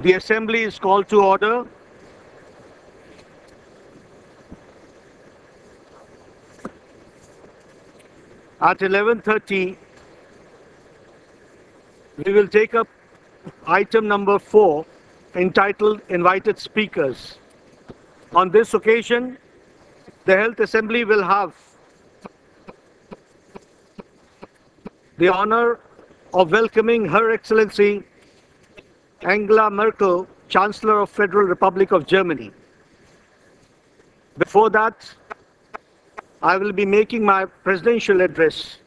The Assembly is called to order. At 11:30, we will take up item number 4, entitled Invited Speakers. On this occasion, the Health Assembly will have the honor of welcoming Her Excellency Angela Merkel, Chancellor of Federal Republic of Germany. Before that, I will be making my presidential address.